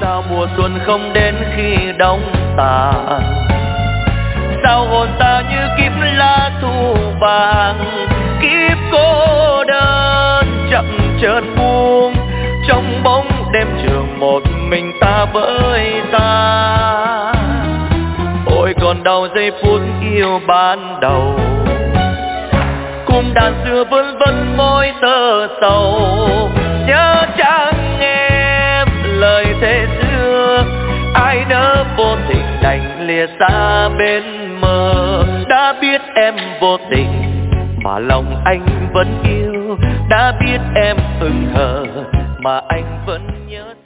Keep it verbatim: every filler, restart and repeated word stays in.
Sao mùa xuân không đến khi đông tàn? Sao hồn ta như kiếp lá thu vàng, kiếp cô đơn chậm chợt buông, trong bóng đêm trường một mình ta với ta. Ôi còn đau giây phút yêu ban đầu, cung đàn xưa vẫn vẫn môi tơ sầu, nhớ chăng em lời thề xưa, ai nỡ vô tình đành lìa xa bên mơ. Đã biết em vô tình mà lòng anh vẫn yêu, đã biết em hững hờ mà anh vẫn nhớ.